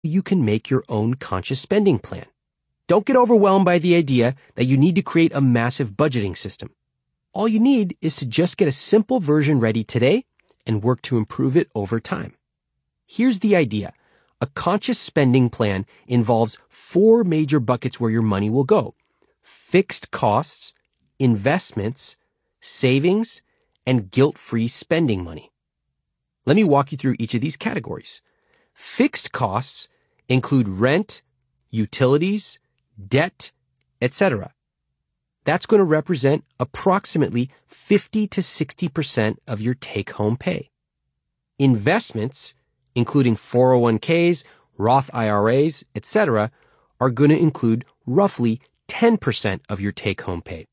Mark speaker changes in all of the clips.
Speaker 1: you can make your own conscious spending plan. Don't get overwhelmed by the idea that you need to create a massive budgeting system. All you need is to just get a simple version ready today and work to improve it over time. Here's the idea. A conscious spending plan involves 4 major buckets where your money will go: fixed costs, investments, savings, and guilt-free spending money. Let me walk you through each of these categories. Fixed costs include rent, utilities, debt, etc. That's going to represent approximately 50 to 60% of your take-home pay. Investments, including 401ks, Roth IRAs, etc., are going to include roughly 10% of your take-home pay.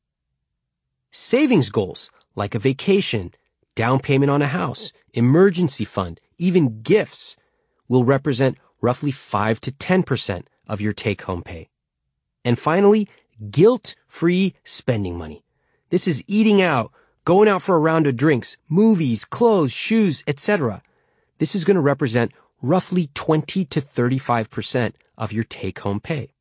Speaker 1: Savings goals, like a vacation, down payment on a house, emergency fund, even gifts, will represent roughly 5 to 10% of your take-home pay. And finally, guilt-free spending money. This is eating out, going out for a round of drinks, movies, clothes, shoes, etc. This is going to represent roughly 20 to 35% of your take-home pay.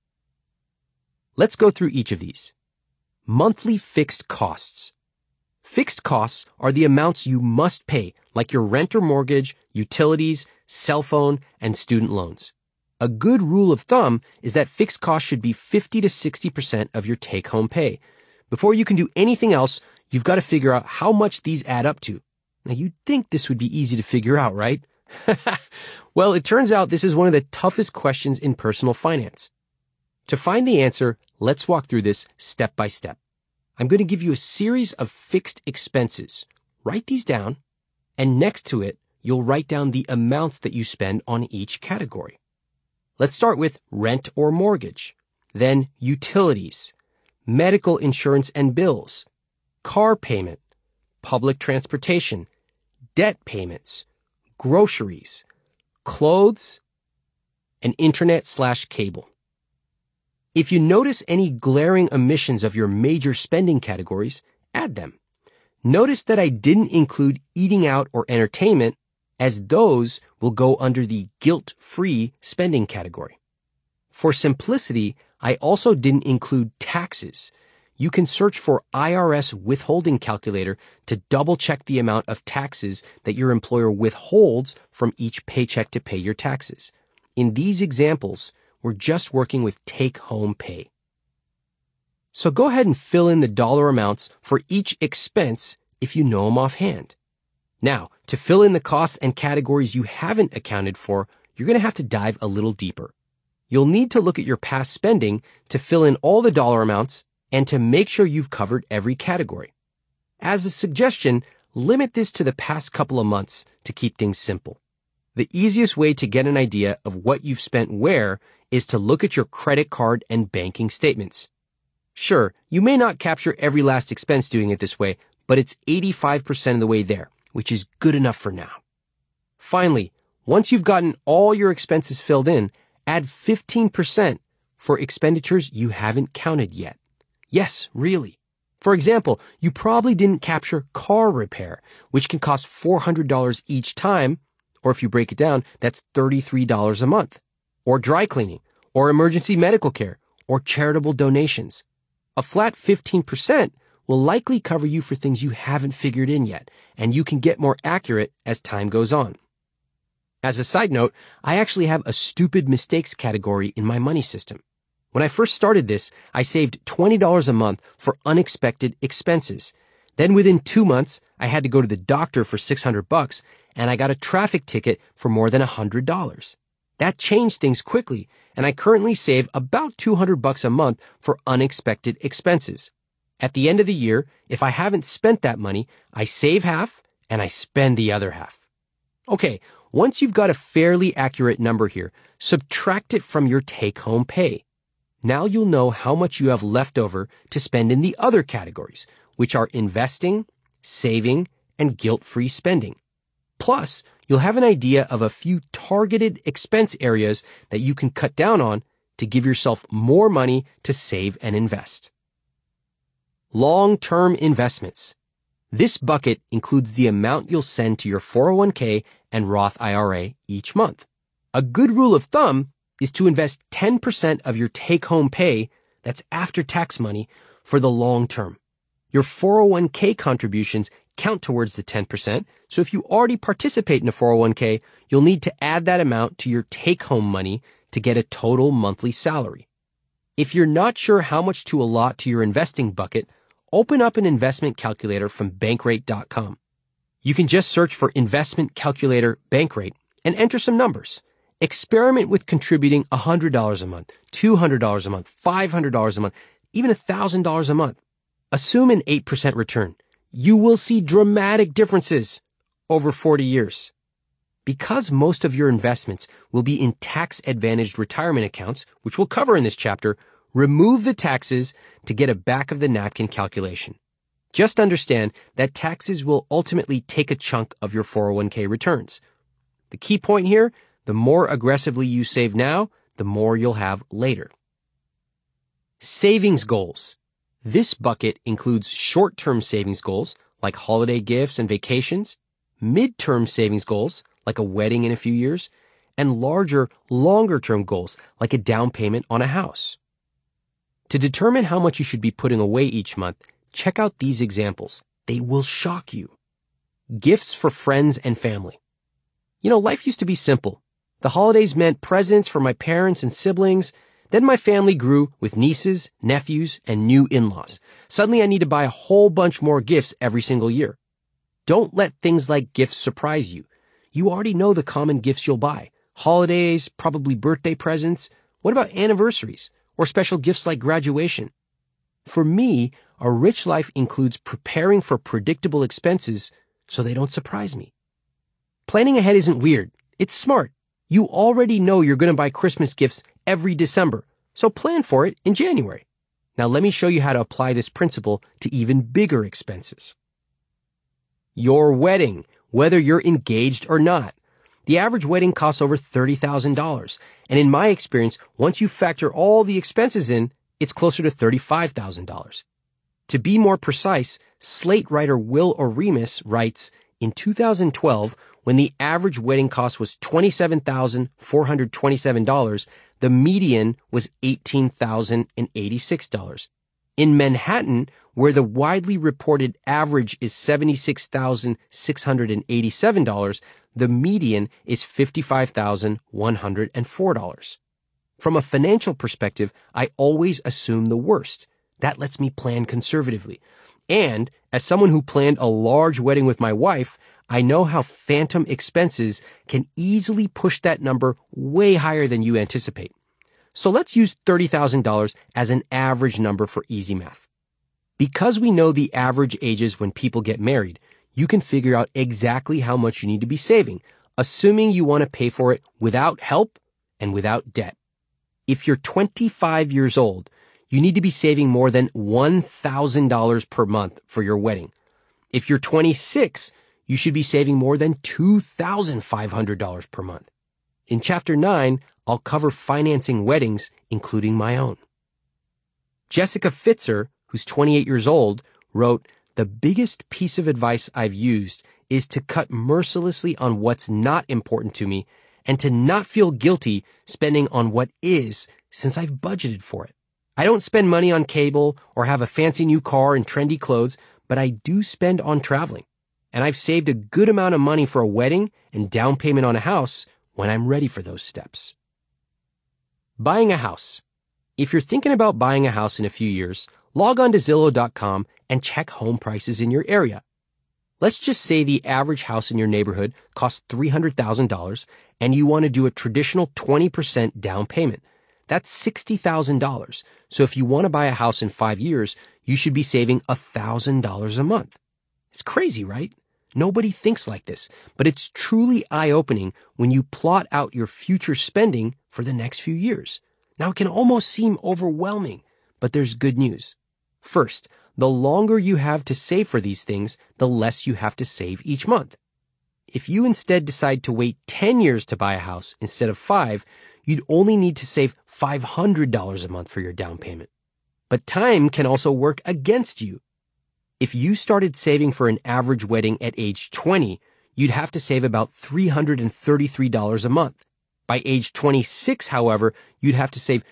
Speaker 1: Let's go through each of these. Monthly fixed costs. Fixed costs are the amounts you must pay, like your rent or mortgage, utilities, cell phone, and student loans. A good rule of thumb is that fixed costs should be 50 to 60% of your take-home pay. Before you can do anything else, you've got to figure out how much these add up to. Now, you'd think this would be easy to figure out, right? Well, it turns out this is one of the toughest questions in personal finance. To find the answer, let's walk through this step by step. I'm going to give you a series of fixed expenses. Write these down, and next to it, you'll write down the amounts that you spend on each category. Let's start with rent or mortgage, then utilities, medical insurance and bills, car payment, public transportation, debt payments, groceries, clothes, and internet/cable. If you notice any glaring omissions of your major spending categories, add them. Notice that I didn't include eating out or entertainment, as those will go under the guilt-free spending category. For simplicity, I also didn't include taxes. You can search for IRS withholding calculator to double-check the amount of taxes that your employer withholds from each paycheck to pay your taxes. In these examples, we're just working with take-home pay. So go ahead and fill in the dollar amounts for each expense if you know them offhand. Now, to fill in the costs and categories you haven't accounted for, you're going to have to dive a little deeper. You'll need to look at your past spending to fill in all the dollar amounts and to make sure you've covered every category. As a suggestion, limit this to the past couple of months to keep things simple. The easiest way to get an idea of what you've spent where is to look at your credit card and banking statements. Sure, you may not capture every last expense doing it this way, but it's 85% of the way there, which is good enough for now. Finally, once you've gotten all your expenses filled in, add 15% for expenditures you haven't counted yet. Yes, really. For example, you probably didn't capture car repair, which can cost $400 each time, or if you break it down, that's $33 a month, or dry cleaning, or emergency medical care, or charitable donations. A flat 15% will likely cover you for things you haven't figured in yet, and you can get more accurate as time goes on. As a side note, I actually have a stupid mistakes category in my money system. When I first started this, I saved $20 a month for unexpected expenses. Then within 2 months, I had to go to the doctor for $600, and I got a traffic ticket for more than $100. That changed things quickly, and I currently save about $200 a month for unexpected expenses. At the end of the year, if I haven't spent that money, I save half and I spend the other half. Okay, once you've got a fairly accurate number here, subtract it from your take-home pay. Now you'll know how much you have left over to spend in the other categories, which are investing, saving, and guilt-free spending. Plus, you'll have an idea of a few targeted expense areas that you can cut down on to give yourself more money to save and invest. Long-term investments. This bucket includes the amount you'll send to your 401k and Roth IRA each month. A good rule of thumb is to invest 10% of your take-home pay, that's after-tax money, for the long term. Your 401k contributions count towards the 10%, so if you already participate in a 401k, you'll need to add that amount to your take-home money to get a total monthly salary. If you're not sure how much to allot to your investing bucket, open up an investment calculator from Bankrate.com. You can just search for Investment Calculator Bankrate and enter some numbers. Experiment with contributing $100 a month, $200 a month, $500 a month, even $1,000 a month. Assume an 8% return. You will see dramatic differences over 40 years. Because most of your investments will be in tax-advantaged retirement accounts, which we'll cover in this chapter, remove the taxes to get a back-of-the-napkin calculation. Just understand that taxes will ultimately take a chunk of your 401k returns. The key point here, the more aggressively you save now, the more you'll have later. Savings goals. This bucket includes short-term savings goals, like holiday gifts and vacations, mid-term savings goals, like a wedding in a few years, and larger, longer-term goals, like a down payment on a house. To determine how much you should be putting away each month, check out these examples. They will shock you. Gifts for friends and family. You know, life used to be simple. The holidays meant presents for my parents and siblings. Then my family grew with nieces, nephews, and new in-laws. Suddenly I need to buy a whole bunch more gifts every single year. Don't let things like gifts surprise you. You already know the common gifts you'll buy. Holidays, probably birthday presents. What about anniversaries or special gifts like graduation? For me, a rich life includes preparing for predictable expenses so they don't surprise me. Planning ahead isn't weird. It's smart. You already know you're going to buy Christmas gifts every December, so plan for it in January. Now let me show you how to apply this principle to even bigger expenses. Your wedding, whether you're engaged or not. The average wedding costs over $30,000, and in my experience, once you factor all the expenses in, it's closer to $35,000. To be more precise, Slate writer Will Oremus writes, in 2012, when the average wedding cost was $27,427, the median was $18,086. In Manhattan, where the widely reported average is $76,687, the median is $55,104. From a financial perspective, I always assume the worst. That lets me plan conservatively. And as someone who planned a large wedding with my wife, I know how phantom expenses can easily push that number way higher than you anticipate. So let's use $30,000 as an average number for easy math. Because we know the average ages when people get married, you can figure out exactly how much you need to be saving, assuming you want to pay for it without help and without debt. If you're 25 years old, you need to be saving more than $1,000 per month for your wedding. If you're 26, you should be saving more than $2,500 per month. In Chapter 9, I'll cover financing weddings, including my own. Jessica Fitzer, who's 28 years old, wrote, "The biggest piece of advice I've used is to cut mercilessly on what's not important to me and to not feel guilty spending on what is, since I've budgeted for it. I don't spend money on cable or have a fancy new car and trendy clothes, but I do spend on traveling. And I've saved a good amount of money for a wedding and down payment on a house when I'm ready for those steps." Buying a house. If you're thinking about buying a house in a few years, log on to Zillow.com and check home prices in your area. Let's just say the average house in your neighborhood costs $300,000 and you want to do a traditional 20% down payment. That's $60,000. So if you want to buy a house in 5 years, you should be saving $1,000 a month. It's crazy, right? Nobody thinks like this, but it's truly eye-opening when you plot out your future spending for the next few years. Now, it can almost seem overwhelming, but there's good news. First, the longer you have to save for these things, the less you have to save each month. If you instead decide to wait 10 years to buy a house instead of 5, you'd only need to save $500 a month for your down payment. But time can also work against you. If you started saving for an average wedding at age 20, you'd have to save about $333 a month. By age 26, however, you'd have to save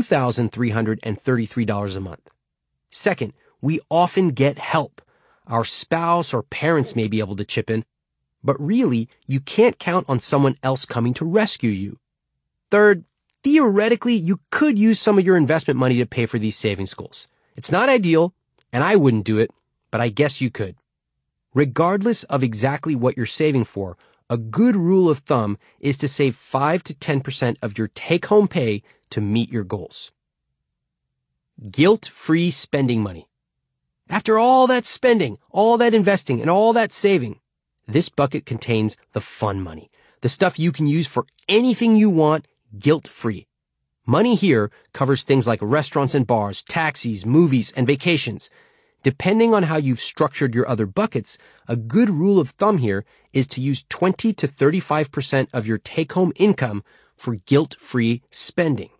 Speaker 1: $2,333 a month. Second, we often get help. Our spouse or parents may be able to chip in, but really, you can't count on someone else coming to rescue you. Third, theoretically, you could use some of your investment money to pay for these savings goals. It's not ideal, and I wouldn't do it, but I guess you could. Regardless of exactly what you're saving for, a good rule of thumb is to save 5 to 10% of your take-home pay to meet your goals. Guilt-free spending money. After all that spending, all that investing, and all that saving, this bucket contains the fun money, the stuff you can use for anything you want, guilt-free. Money here covers things like restaurants and bars, taxis, movies, and vacations. Depending on how you've structured your other buckets, a good rule of thumb here is to use 20 to 35% of your take-home income for guilt-free spending.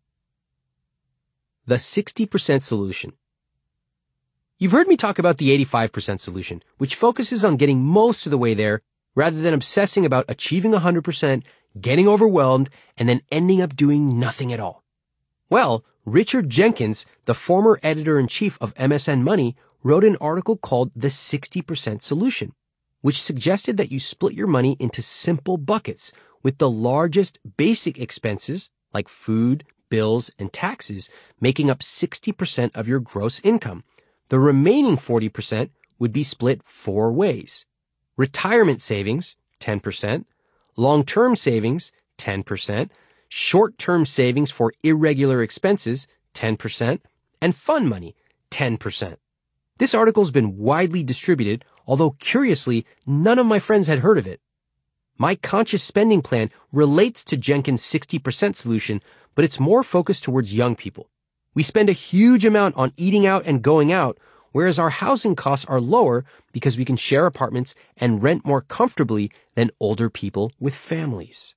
Speaker 1: The 60% solution. You've heard me talk about the 85% solution, which focuses on getting most of the way there rather than obsessing about achieving 100%, getting overwhelmed, and then ending up doing nothing at all. Well, Richard Jenkins, the former editor-in-chief of MSN Money, wrote an article called The 60% Solution, which suggested that you split your money into simple buckets, with the largest basic expenses, like food, bills, and taxes, making up 60% of your gross income. The remaining 40% would be split 4 ways. Retirement savings, 10%, long-term savings, 10%, short-term savings for irregular expenses, 10%, and fun money, 10%. This article's been widely distributed, although curiously, none of my friends had heard of it. My conscious spending plan relates to Jenkins' 60% solution, but it's more focused towards young people. We spend a huge amount on eating out and going out, whereas our housing costs are lower because we can share apartments and rent more comfortably than older people with families.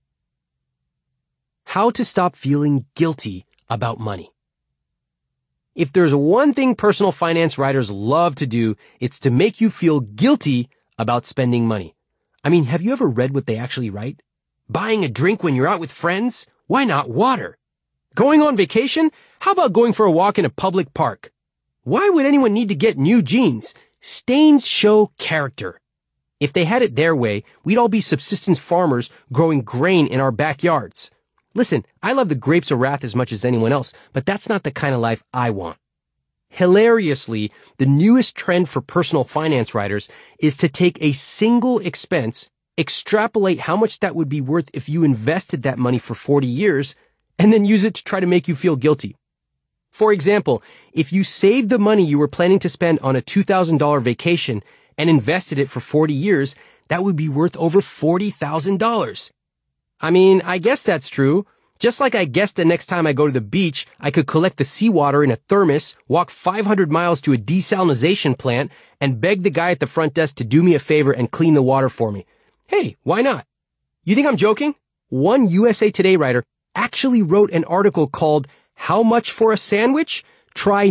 Speaker 1: How to stop feeling guilty about money. If there's one thing personal finance writers love to do, it's to make you feel guilty about spending money. I mean, have you ever read what they actually write? Buying a drink when you're out with friends? Why not water? Going on vacation? How about going for a walk in a public park? Why would anyone need to get new jeans? Stains show character. If they had it their way, we'd all be subsistence farmers growing grain in our backyards. Listen, I love the grapes of wrath as much as anyone else, but that's not the kind of life I want. Hilariously, the newest trend for personal finance writers is to take a single expense, extrapolate how much that would be worth if you invested that money for 40 years, and then use it to try to make you feel guilty. For example, if you saved the money you were planning to spend on a $2,000 vacation and invested it for 40 years, that would be worth over $40,000. I mean, I guess that's true. Just like I guess the next time I go to the beach, I could collect the seawater in a thermos, walk 500 miles to a desalination plant, and beg the guy at the front desk to do me a favor and clean the water for me. Hey, why not? You think I'm joking? One USA Today writer actually wrote an article called How Much for a Sandwich? Try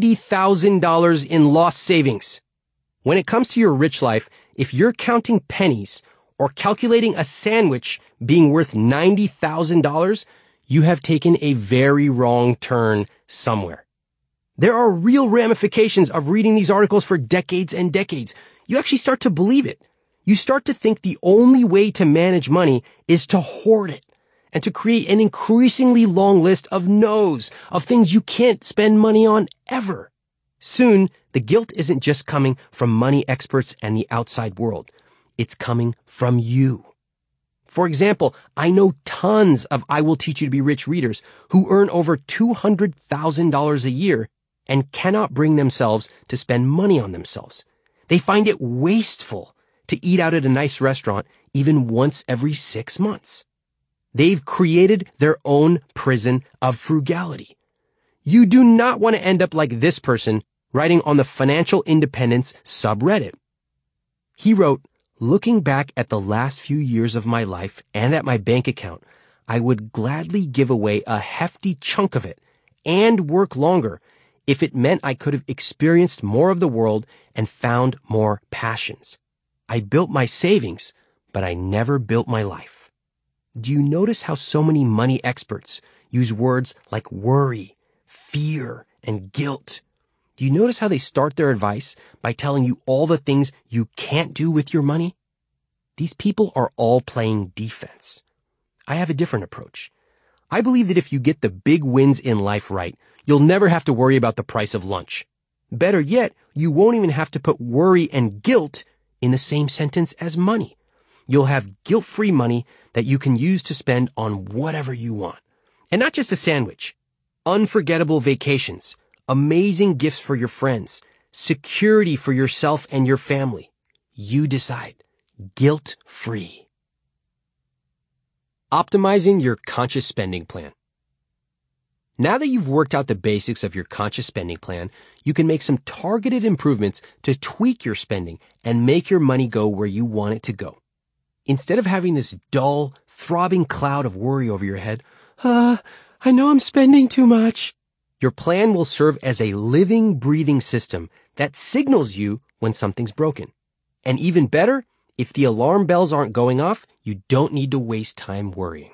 Speaker 1: $90,000 in lost savings. When it comes to your rich life, if you're counting pennies or calculating a sandwich being worth $90,000, you have taken a very wrong turn somewhere. There are real ramifications of reading these articles for decades and decades. You actually start to believe it. You start to think the only way to manage money is to hoard it and to create an increasingly long list of no's, of things you can't spend money on ever. Soon, the guilt isn't just coming from money experts and the outside world. It's coming from you. For example, I know tons of I Will Teach You to Be Rich readers who earn over $200,000 a year and cannot bring themselves to spend money on themselves. They find it wasteful to eat out at a nice restaurant even once every 6 months. They've created their own prison of frugality. You do not want to end up like this person writing on the Financial Independence subreddit. He wrote, "Looking back at the last few years of my life and at my bank account, I would gladly give away a hefty chunk of it and work longer if it meant I could have experienced more of the world and found more passions. I built my savings, but I never built my life." Do you notice how so many money experts use words like worry, fear, and guilt? Do you notice how they start their advice by telling you all the things you can't do with your money? These people are all playing defense. I have a different approach. I believe that if you get the big wins in life right, you'll never have to worry about the price of lunch. Better yet, you won't even have to put worry and guilt in the same sentence as money. You'll have guilt-free money that you can use to spend on whatever you want. And not just a sandwich. Unforgettable vacations, amazing gifts for your friends, security for yourself and your family. You decide. Guilt-free. Optimizing your conscious spending plan. Now that you've worked out the basics of your conscious spending plan, you can make some targeted improvements to tweak your spending and make your money go where you want it to go. Instead of having this dull, throbbing cloud of worry over your head, I know I'm spending too much. Your plan will serve as a living, breathing system that signals you when something's broken. And even better, if the alarm bells aren't going off, you don't need to waste time worrying.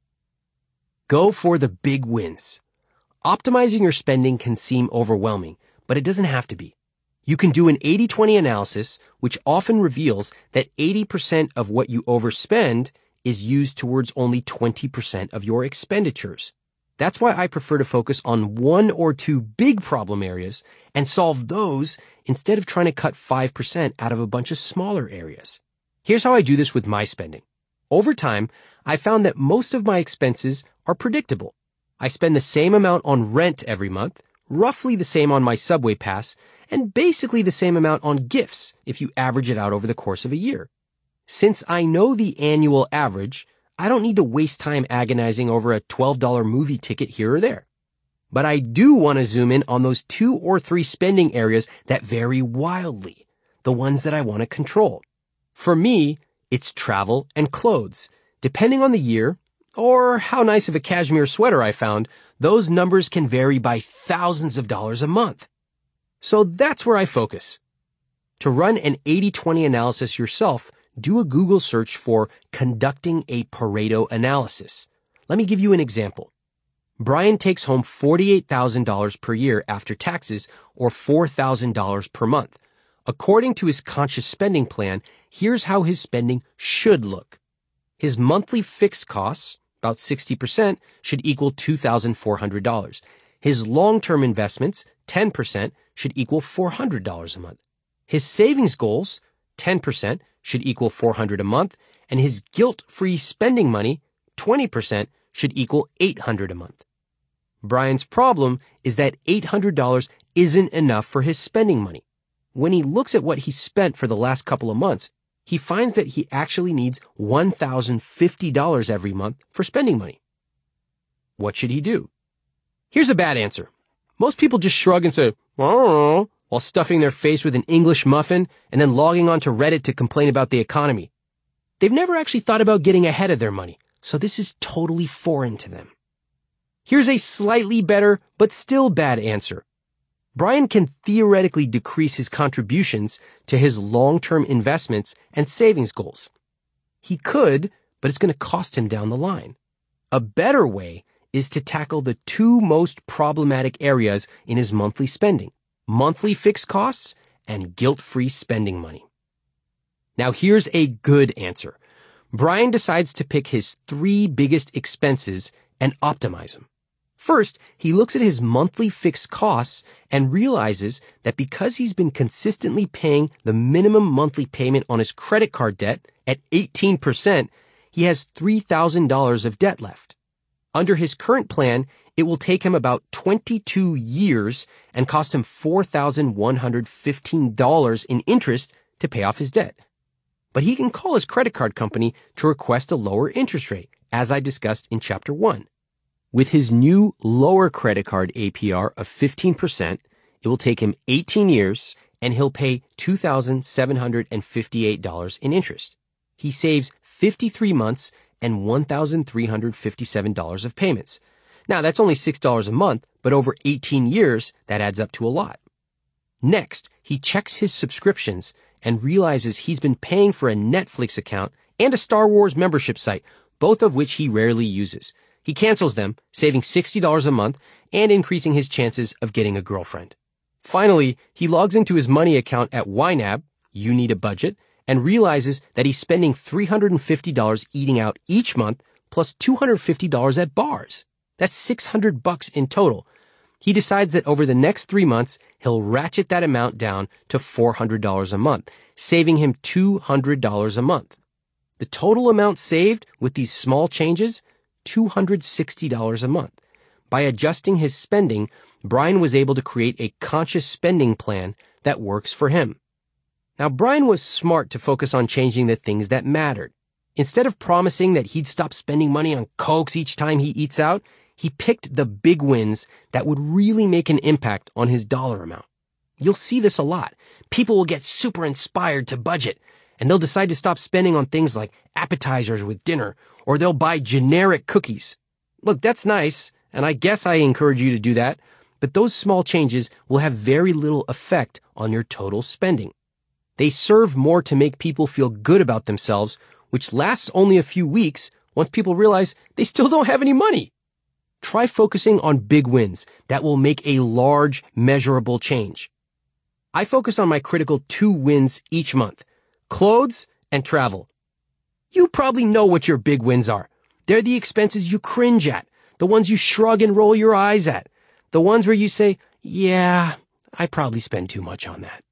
Speaker 1: Go for the big wins. Optimizing your spending can seem overwhelming, but it doesn't have to be. You can do an 80-20 analysis, which often reveals that 80% of what you overspend is used towards only 20% of your expenditures. That's why I prefer to focus on one or two big problem areas and solve those instead of trying to cut 5% out of a bunch of smaller areas. Here's how I do this with my spending. Over time, I found that most of my expenses are predictable. I spend the same amount on rent every month, roughly the same on my subway pass, and basically the same amount on gifts if you average it out over the course of a year. Since I know the annual average, I don't need to waste time agonizing over a $12 movie ticket here or there. But I do want to zoom in on those 2 or 3 spending areas that vary wildly, the ones that I want to control. For me, it's travel and clothes. Depending on the year, or how nice of a cashmere sweater I found, those numbers can vary by thousands of dollars a month. So that's where I focus. To run an 80-20 analysis yourself, do a Google search for conducting a Pareto analysis. Let me give you an example. Brian takes home $48,000 per year after taxes, or $4,000 per month. According to his conscious spending plan, here's how his spending should look. His monthly fixed costs, about 60%, should equal $2,400. His long-term investments, 10%, should equal $400 a month. His savings goals, 10%, should equal $400 a month, and his guilt-free spending money, 20%, should equal $800 a month. Brian's problem is that $800 isn't enough for his spending money. When he looks at what he spent for the last couple of months, he finds that he actually needs $1,050 every month for spending money. What should he do? Here's a bad answer. Most people just shrug and say, I don't know, while stuffing their face with an English muffin and then logging onto Reddit to complain about the economy. They've never actually thought about getting ahead of their money, so this is totally foreign to them. Here's a slightly better, but still bad answer. Brian can theoretically decrease his contributions to his long-term investments and savings goals. He could, but it's going to cost him down the line. A better way is to tackle the 2 most problematic areas in his monthly spending: monthly fixed costs and guilt-free spending money. Now here's a good answer. Brian decides to pick his 3 biggest expenses and optimize them. First, he looks at his monthly fixed costs and realizes that because he's been consistently paying the minimum monthly payment on his credit card debt at 18%, he has $3,000 of debt left. Under his current plan, it will take him about 22 years and cost him $4,115 in interest to pay off his debt. But he can call his credit card company to request a lower interest rate, as I discussed in Chapter 1. With his new lower credit card APR of 15%, it will take him 18 years and he'll pay $2,758 in interest. He saves 53 months and $1,357 of payments. Now, that's only $6 a month, but over 18 years, that adds up to a lot. Next, he checks his subscriptions and realizes he's been paying for a Netflix account and a Star Wars membership site both of which he rarely uses. He cancels them, saving $60 a month and increasing his chances of getting a girlfriend. Finally, he logs into his money account at YNAB, You Need a Budget, and realizes that he's spending $350 eating out each month plus $250 at bars. That's $600 in total. He decides that over the next 3 months, he'll ratchet that amount down to $400 a month, saving him $200 a month. The total amount saved with these small changes, $260 a month. By adjusting his spending, Brian was able to create a conscious spending plan that works for him. Now, Brian was smart to focus on changing the things that mattered. Instead of promising that he'd stop spending money on Cokes each time he eats out, he picked the big wins that would really make an impact on his dollar amount. You'll see this a lot. People will get super inspired to budget, and they'll decide to stop spending on things like appetizers with dinner, or they'll buy generic cookies. Look, that's nice, and I guess I encourage you to do that, but those small changes will have very little effect on your total spending. They serve more to make people feel good about themselves, which lasts only a few weeks once people realize they still don't have any money. Try focusing on big wins that will make a large, measurable change. I focus on my critical 2 wins each month: clothes and travel. You probably know what your big wins are. They're the expenses you cringe at, the ones you shrug and roll your eyes at, the ones where you say, yeah, I probably spend too much on that.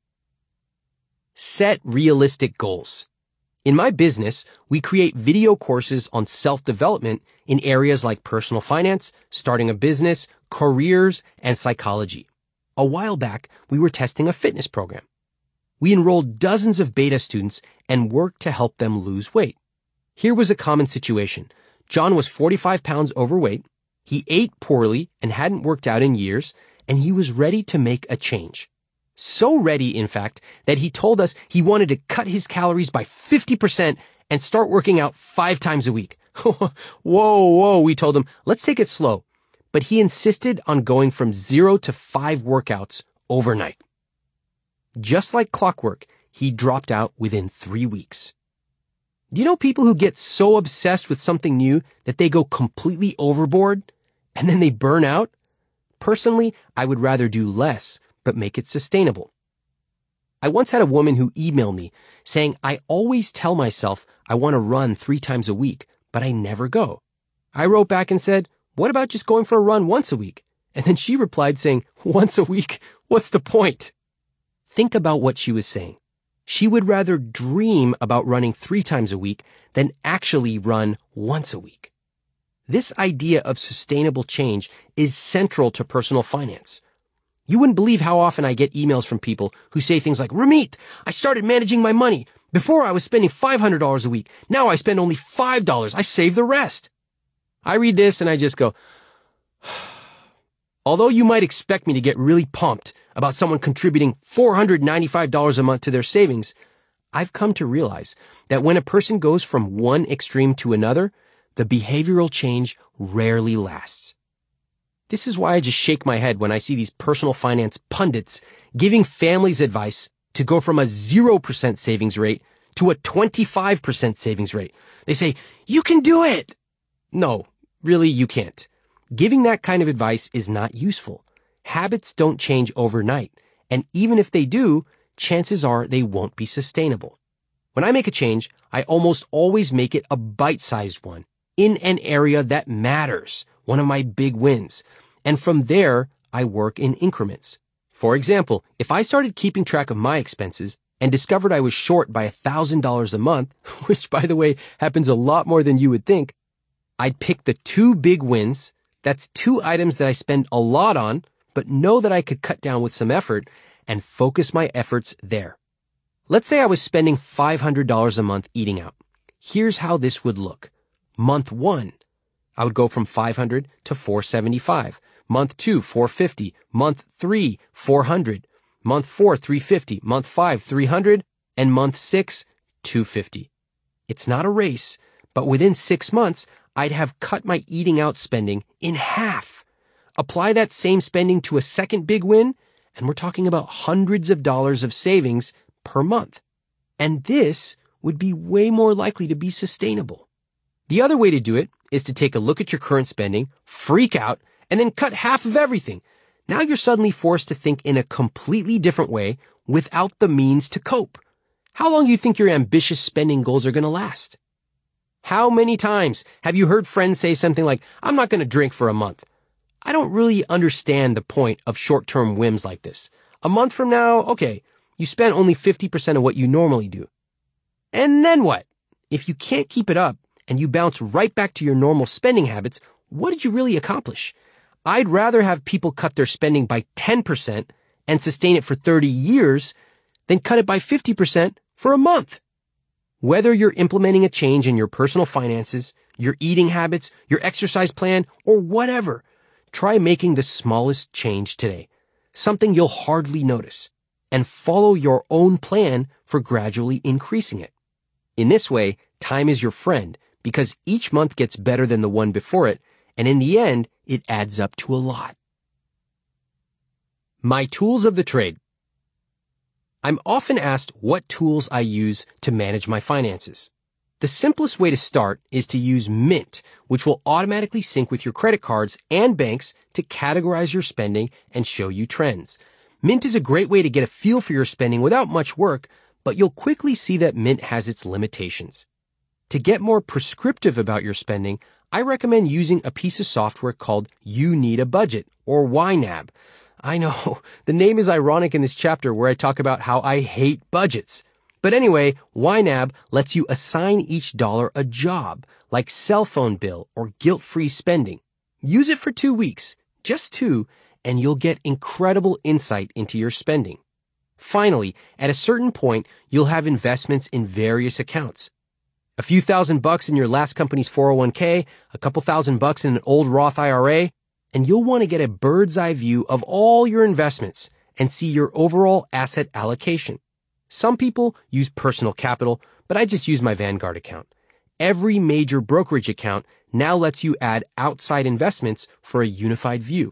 Speaker 1: Set realistic goals. In my business, we create video courses on self-development in areas like personal finance, starting a business, careers, and psychology. A while back, we were testing a fitness program. We enrolled dozens of beta students and worked to help them lose weight. Here was a common situation. John was 45 pounds overweight. He ate poorly and hadn't worked out in years, and he was ready to make a change. So ready, in fact, that he told us he wanted to cut his calories by 50% and start working out 5 times a week. Whoa, we told him, let's take it slow. But he insisted on going from 0 to 5 workouts overnight. Just like clockwork, he dropped out within 3 weeks. Do you know people who get so obsessed with something new that they go completely overboard and then they burn out? Personally, I would rather do less, but make it sustainable. I once had a woman who emailed me saying, I always tell myself I want to run 3 times a week, but I never go. I wrote back and said, what about just going for a run once a week? And then she replied saying, once a week? What's the point? Think about what she was saying. She would rather dream about running 3 times a week than actually run once a week. This idea of sustainable change is central to personal finance. You wouldn't believe how often I get emails from people who say things like, Ramit, I started managing my money. Before I was spending $500 a week. Now I spend only $5. I save the rest. I read this and I just go, although you might expect me to get really pumped about someone contributing $495 a month to their savings, I've come to realize that when a person goes from one extreme to another, the behavioral change rarely lasts. This is why I just shake my head when I see these personal finance pundits giving families advice to go from a 0% savings rate to a 25% savings rate. They say, you can do it. No, really, you can't. Giving that kind of advice is not useful. Habits don't change overnight, and even if they do, chances are they won't be sustainable. When I make a change, I almost always make it a bite-sized one in an area that matters, one of my big wins. And from there, I work in increments. For example, if I started keeping track of my expenses and discovered I was short by $1,000 a month, which by the way happens a lot more than you would think, I'd pick the 2 big wins. That's 2 items that I spend a lot on, but know that I could cut down with some effort and focus my efforts there. Let's say I was spending $500 a month eating out. Here's how this would look. Month 1, I would go from $500 to $475. Month 2, $450. Month 3, $400. Month 4, $350. Month 5, $300. And month 6, $250. It's not a race, but within 6 months, I'd have cut my eating out spending in half. Apply that same spending to a second big win, and we're talking about hundreds of dollars of savings per month. And this would be way more likely to be sustainable. The other way to do it is to take a look at your current spending, freak out, and then cut half of everything. Now you're suddenly forced to think in a completely different way without the means to cope. How long do you think your ambitious spending goals are going to last? How many times have you heard friends say something like, "I'm not going to drink for a month"? I don't really understand the point of short-term whims like this. A month from now, okay, you spend only 50% of what you normally do. And then what? If you can't keep it up and you bounce right back to your normal spending habits, what did you really accomplish? I'd rather have people cut their spending by 10% and sustain it for 30 years than cut it by 50% for a month. Whether you're implementing a change in your personal finances, your eating habits, your exercise plan, or whatever, try making the smallest change today, something you'll hardly notice, and follow your own plan for gradually increasing it. In this way, time is your friend because each month gets better than the one before it, and in the end, it adds up to a lot. My tools of the trade. I'm often asked what tools I use to manage my finances. The simplest way to start is to use Mint, which will automatically sync with your credit cards and banks to categorize your spending and show you trends. Mint is a great way to get a feel for your spending without much work, but you'll quickly see that Mint has its limitations. To get more prescriptive about your spending, I recommend using a piece of software called You Need a Budget, or YNAB. I know, the name is ironic in this chapter where I talk about how I hate budgets. But anyway, YNAB lets you assign each dollar a job, like cell phone bill or guilt-free spending. Use it for 2 weeks, just 2, and you'll get incredible insight into your spending. Finally, at a certain point, you'll have investments in various accounts. A few $1,000 in your last company's 401k, a couple $1,000 in an old Roth IRA, and you'll want to get a bird's eye view of all your investments and see your overall asset allocation. Some people use Personal Capital, but I just use my Vanguard account. Every major brokerage account now lets you add outside investments for a unified view.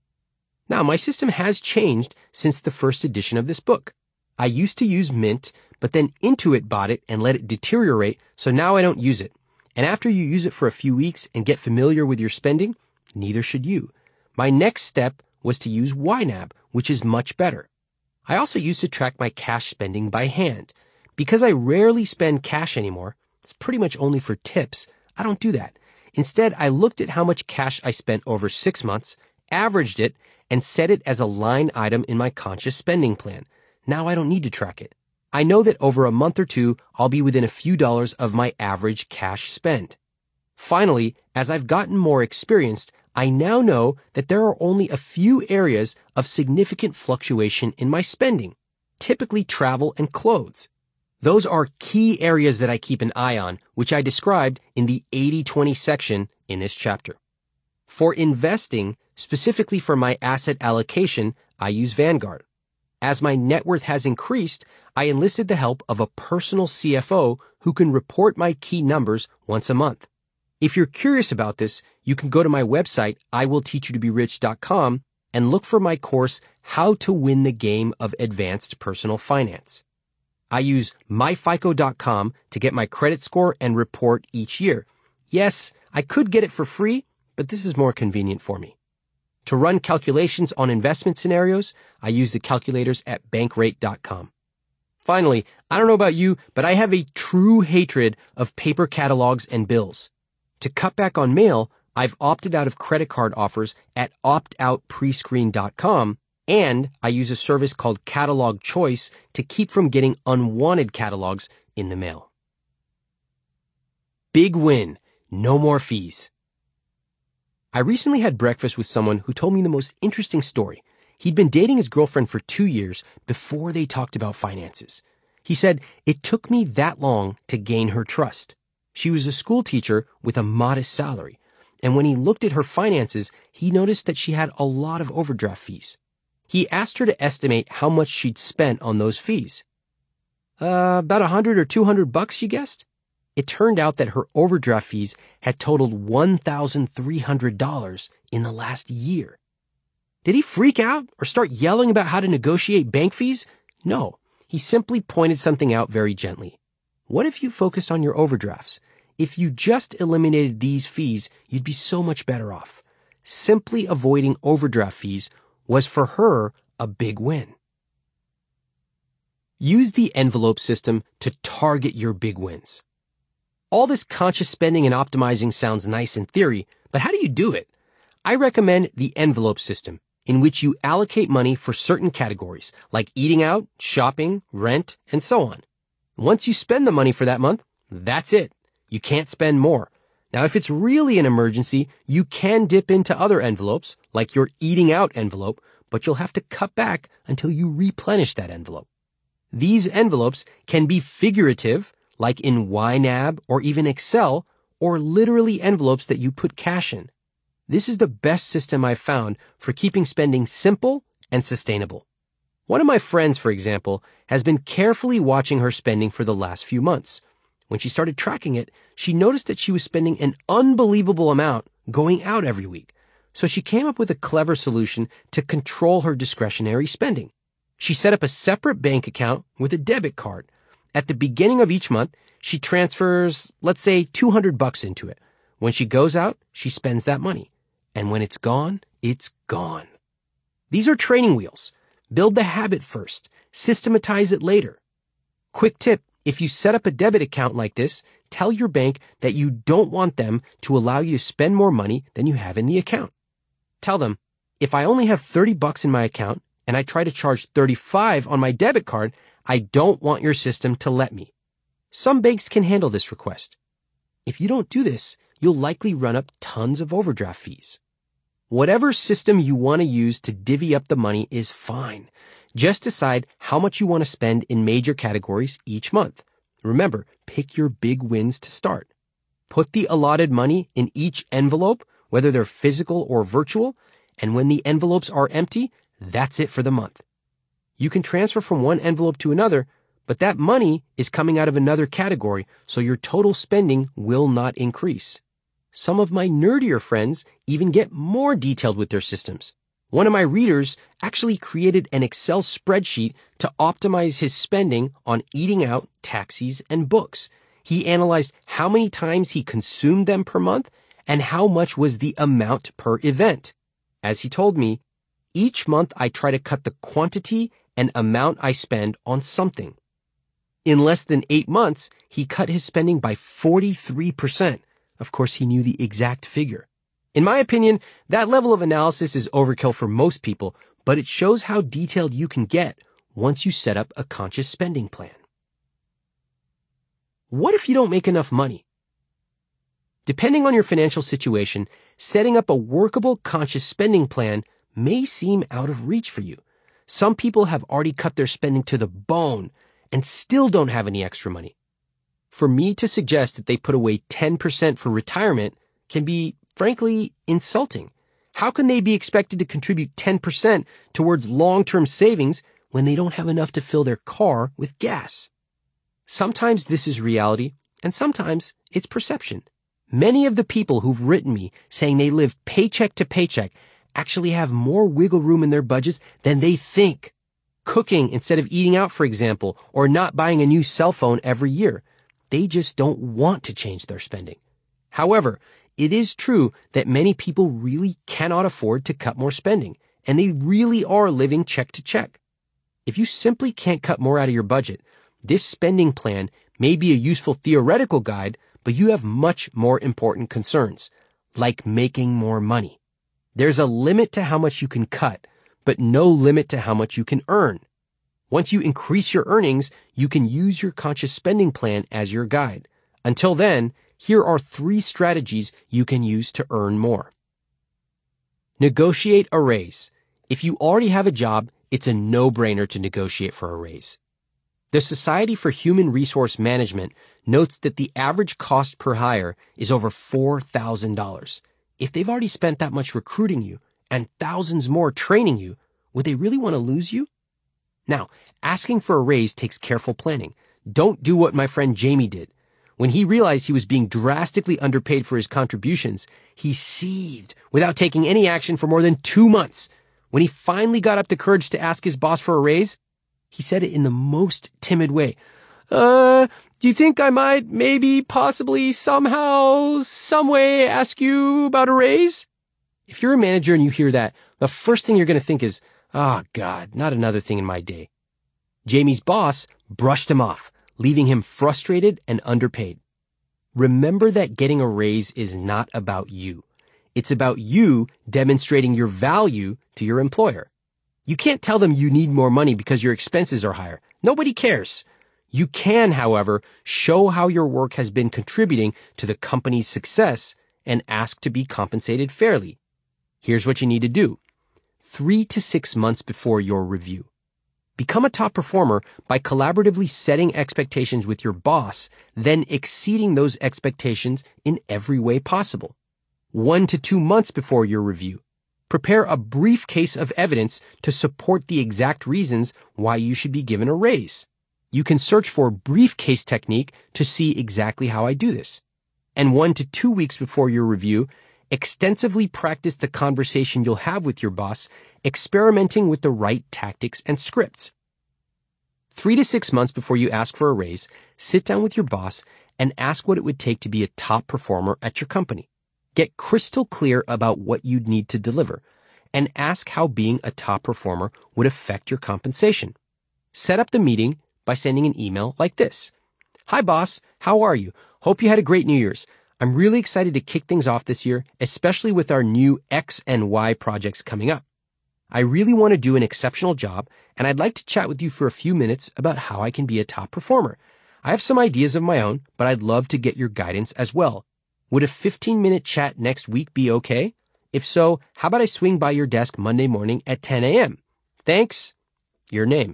Speaker 1: Now, my system has changed since the first edition of this book. I used to use Mint, but then Intuit bought it and let it deteriorate, so now I don't use it. And after you use it for a few weeks and get familiar with your spending, neither should you. My next step was to use YNAB, which is much better. I also used to track my cash spending by hand. Because I rarely spend cash anymore, it's pretty much only for tips, I don't do that. Instead, I looked at how much cash I spent over 6 months, averaged it, and set it as a line item in my conscious spending plan. Now I don't need to track it. I know that over a month or two, I'll be within a few dollars of my average cash spend. Finally, as I've gotten more experienced, I now know that there are only a few areas of significant fluctuation in my spending, typically travel and clothes. Those are key areas that I keep an eye on, which I described in the 80-20 section in this chapter. For investing, specifically for my asset allocation, I use Vanguard. As my net worth has increased, I enlisted the help of a personal CFO who can report my key numbers once a month. If you're curious about this, you can go to my website, iwillteachyoutoberich.com, and look for my course, How to Win the Game of Advanced Personal Finance. I use myfico.com to get my credit score and report each year. Yes, I could get it for free, but this is more convenient for me. To run calculations on investment scenarios, I use the calculators at bankrate.com. Finally, I don't know about you, but I have a true hatred of paper catalogs and bills. To cut back on mail, I've opted out of credit card offers at optoutprescreen.com, and I use a service called Catalog Choice to keep from getting unwanted catalogs in the mail. Big win. No more fees. I recently had breakfast with someone who told me the most interesting story. He'd been dating his girlfriend for 2 years before they talked about finances. He said, "It took me that long to gain her trust." She was a school teacher with a modest salary, and when he looked at her finances, he noticed that she had a lot of overdraft fees. He asked her to estimate how much she'd spent on those fees. About $100 or $200, she guessed. It turned out that her overdraft fees had totaled $1,300 in the last year. Did he freak out or start yelling about how to negotiate bank fees? No, he simply pointed something out very gently. What if you focused on your overdrafts? If you just eliminated these fees, you'd be so much better off. Simply avoiding overdraft fees was for her a big win. Use the envelope system to target your big wins. All this conscious spending and optimizing sounds nice in theory, but how do you do it? I recommend the envelope system, in which you allocate money for certain categories, like eating out, shopping, rent, and so on. Once you spend the money for that month, that's it. You can't spend more. Now, if it's really an emergency, you can dip into other envelopes, like your eating out envelope, but you'll have to cut back until you replenish that envelope. These envelopes can be figurative, like in YNAB or even Excel, or literally envelopes that you put cash in. This is the best system I've found for keeping spending simple and sustainable. One of my friends, for example, has been carefully watching her spending for the last few months. When she started tracking it, she noticed that she was spending an unbelievable amount going out every week. So she came up with a clever solution to control her discretionary spending. She set up a separate bank account with a debit card. At the beginning of each month, she transfers, let's say, $200 into it. When she goes out, she spends that money. And when it's gone, it's gone. These are training wheels. Build the habit first. Systematize it later. Quick tip. If you set up a debit account like this, tell your bank that you don't want them to allow you to spend more money than you have in the account. Tell them, if I only have $30 in my account and I try to charge $35 on my debit card, I don't want your system to let me. Some banks can handle this request. If you don't do this, you'll likely run up tons of overdraft fees. Whatever system you want to use to divvy up the money is fine. Just decide how much you want to spend in major categories each month. Remember, pick your big wins to start. Put the allotted money in each envelope, whether they're physical or virtual, and when the envelopes are empty, that's it for the month. You can transfer from one envelope to another, but that money is coming out of another category, so your total spending will not increase. Some of my nerdier friends even get more detailed with their systems. One of my readers actually created an Excel spreadsheet to optimize his spending on eating out, taxis, and books. He analyzed how many times he consumed them per month and how much was the amount per event. As he told me, each month I try to cut the quantity and amount I spend on something. In less than 8 months, he cut his spending by 43%. Of course, he knew the exact figure. In my opinion, that level of analysis is overkill for most people, but it shows how detailed you can get once you set up a conscious spending plan. What if you don't make enough money? Depending on your financial situation, setting up a workable conscious spending plan may seem out of reach for you. Some people have already cut their spending to the bone and still don't have any extra money. For me to suggest that they put away 10% for retirement can be, frankly, insulting. How can they be expected to contribute 10% towards long-term savings when they don't have enough to fill their car with gas? Sometimes this is reality, and sometimes it's perception. Many of the people who've written me saying they live paycheck to paycheck actually have more wiggle room in their budgets than they think. Cooking instead of eating out, for example, or not buying a new cell phone every year. They just don't want to change their spending. However, it is true that many people really cannot afford to cut more spending, and they really are living check to check. If you simply can't cut more out of your budget, this spending plan may be a useful theoretical guide, but you have much more important concerns, like making more money. There's a limit to how much you can cut, but no limit to how much you can earn. Once you increase your earnings, you can use your conscious spending plan as your guide. Until then, here are 3 strategies you can use to earn more. Negotiate a raise. If you already have a job, it's a no-brainer to negotiate for a raise. The Society for Human Resource Management notes that the average cost per hire is over $4,000. If they've already spent that much recruiting you and thousands more training you, would they really want to lose you? Now, asking for a raise takes careful planning. Don't do what my friend Jamie did. When he realized he was being drastically underpaid for his contributions, he seethed without taking any action for more than 2 months. When he finally got up the courage to ask his boss for a raise, he said it in the most timid way. Do you think I might maybe possibly somehow, some way ask you about a raise? If you're a manager and you hear that, the first thing you're going to think is, oh God, not another thing in my day. Jamie's boss brushed him off, leaving him frustrated and underpaid. Remember that getting a raise is not about you. It's about you demonstrating your value to your employer. You can't tell them you need more money because your expenses are higher. Nobody cares. You can, however, show how your work has been contributing to the company's success and ask to be compensated fairly. Here's what you need to do. 3 to 6 months before your review. Become a top performer by collaboratively setting expectations with your boss, then exceeding those expectations in every way possible. 1 to 2 months before your review. Prepare a brief case of evidence to support the exact reasons why you should be given a raise. You can search for briefcase technique to see exactly how I do this. And 1 to 2 weeks before your review, extensively practice the conversation you'll have with your boss, experimenting with the right tactics and scripts. 3 to 6 months before you ask for a raise, sit down with your boss and ask what it would take to be a top performer at your company. Get crystal clear about what you'd need to deliver, and ask how being a top performer would affect your compensation. Set up the meeting by sending an email like this. Hi boss, how are you? Hope you had a great New Year's. I'm really excited to kick things off this year, especially with our new X and Y projects coming up. I really want to do an exceptional job, and I'd like to chat with you for a few minutes about how I can be a top performer. I have some ideas of my own, but I'd love to get your guidance as well. Would a 15-minute chat next week be okay? If so, how about I swing by your desk Monday morning at 10 a.m.? Thanks. Your name.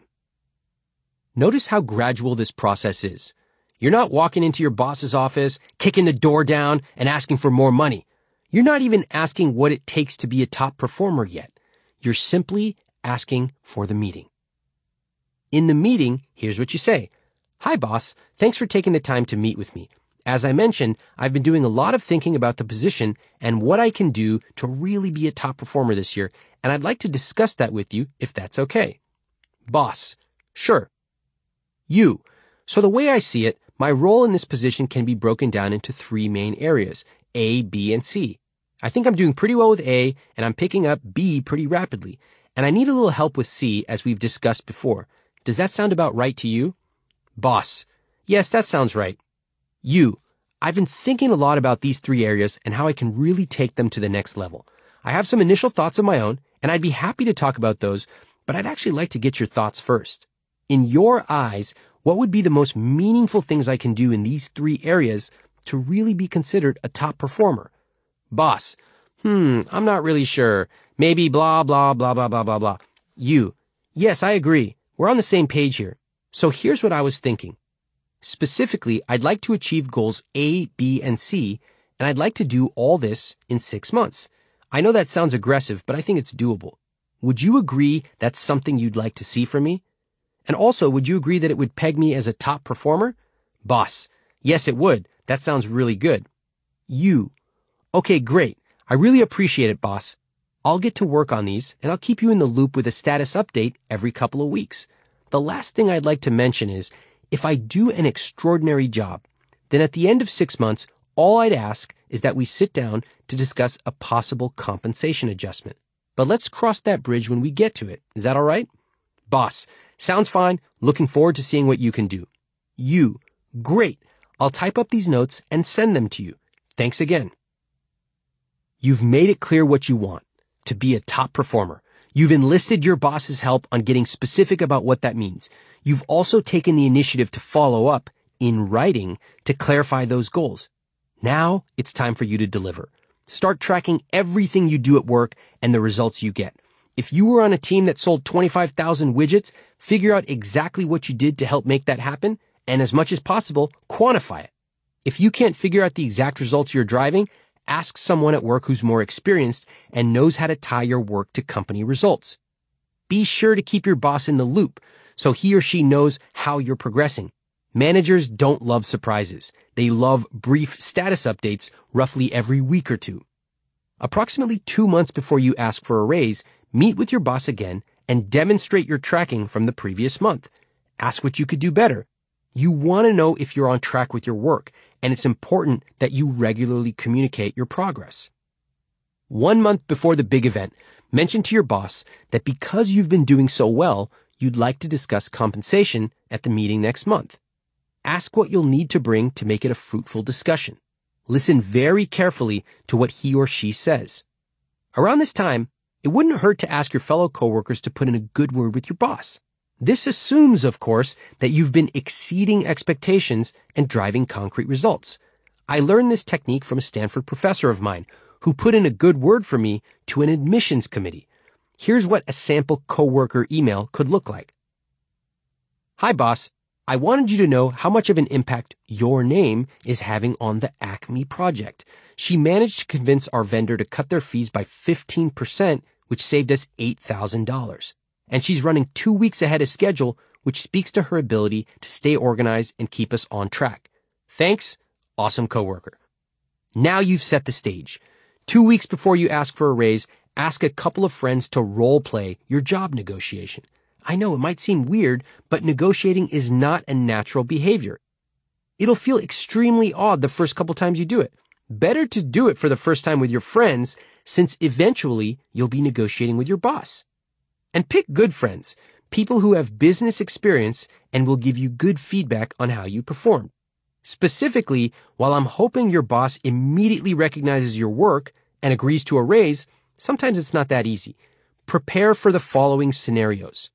Speaker 1: Notice how gradual this process is. You're not walking into your boss's office, kicking the door down, and asking for more money. You're not even asking what it takes to be a top performer yet. You're simply asking for the meeting. In the meeting, here's what you say. Hi, boss. Thanks for taking the time to meet with me. As I mentioned, I've been doing a lot of thinking about the position and what I can do to really be a top performer this year, and I'd like to discuss that with you if that's okay. Boss. Sure. You. So the way I see it, my role in this position can be broken down into 3 main areas, A, B, and C. I think I'm doing pretty well with A, and I'm picking up B pretty rapidly, and I need a little help with C, as we've discussed before. Does that sound about right to you? Boss. Yes, that sounds right. You. I've been thinking a lot about these 3 areas and how I can really take them to the next level. I have some initial thoughts of my own, and I'd be happy to talk about those, but I'd actually like to get your thoughts first. In your eyes, what would be the most meaningful things I can do in these 3 areas to really be considered a top performer? Boss. I'm not really sure. Maybe blah, blah, blah, blah, blah, blah, blah. You. Yes, I agree. We're on the same page here. So here's what I was thinking. Specifically, I'd like to achieve goals A, B, and C, and I'd like to do all this in 6 months. I know that sounds aggressive, but I think it's doable. Would you agree that's something you'd like to see from me? And also, would you agree that it would peg me as a top performer? Boss. Yes, it would. That sounds really good. You. Okay, great. I really appreciate it, boss. I'll get to work on these, and I'll keep you in the loop with a status update every couple of weeks. The last thing I'd like to mention is, if I do an extraordinary job, then at the end of 6 months, all I'd ask is that we sit down to discuss a possible compensation adjustment. But let's cross that bridge when we get to it. Is that all right? Boss. Sounds fine. Looking forward to seeing what you can do. You. Great. I'll type up these notes and send them to you. Thanks again. You've made it clear what you want, to be a top performer. You've enlisted your boss's help on getting specific about what that means. You've also taken the initiative to follow up in writing to clarify those goals. Now it's time for you to deliver. Start tracking everything you do at work and the results you get. If you were on a team that sold 25,000 widgets, figure out exactly what you did to help make that happen, and as much as possible, quantify it. If you can't figure out the exact results you're driving, ask someone at work who's more experienced and knows how to tie your work to company results. Be sure to keep your boss in the loop so he or she knows how you're progressing. Managers don't love surprises. They love brief status updates roughly every week or two. Approximately 2 months before you ask for a raise, meet with your boss again and demonstrate your tracking from the previous month. Ask what you could do better. You want to know if you're on track with your work, and it's important that you regularly communicate your progress. 1 month before the big event, mention to your boss that because you've been doing so well, you'd like to discuss compensation at the meeting next month. Ask what you'll need to bring to make it a fruitful discussion. Listen very carefully to what he or she says. Around this time, it wouldn't hurt to ask your fellow coworkers to put in a good word with your boss. This assumes, of course, that you've been exceeding expectations and driving concrete results. I learned this technique from a Stanford professor of mine who put in a good word for me to an admissions committee. Here's what a sample coworker email could look like. Hi, boss. I wanted you to know how much of an impact your name is having on the Acme project. She managed to convince our vendor to cut their fees by 15%, which saved us $8,000. And she's running 2 weeks ahead of schedule, which speaks to her ability to stay organized and keep us on track. Thanks, awesome coworker. Now you've set the stage. 2 weeks before you ask for a raise, ask a couple of friends to role play your job negotiation. I know it might seem weird, but negotiating is not a natural behavior. It'll feel extremely odd the first couple times you do it. Better to do it for the first time with your friends, since eventually you'll be negotiating with your boss. And pick good friends, people who have business experience and will give you good feedback on how you performed. Specifically, while I'm hoping your boss immediately recognizes your work and agrees to a raise, sometimes it's not that easy. Prepare for the following scenarios.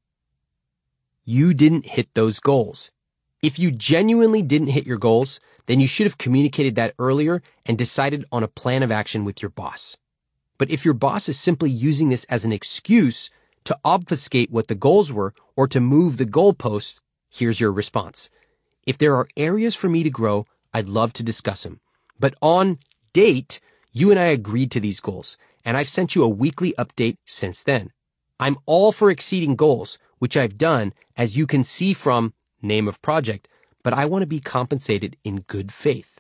Speaker 1: You didn't hit those goals. If you genuinely didn't hit your goals, then you should have communicated that earlier and decided on a plan of action with your boss. But if your boss is simply using this as an excuse to obfuscate what the goals were or to move the goalposts, here's your response. If there are areas for me to grow, I'd love to discuss them. But on date, you and I agreed to these goals, and I've sent you a weekly update since then. I'm all for exceeding goals, which I've done, as you can see from name of project, but I want to be compensated in good faith.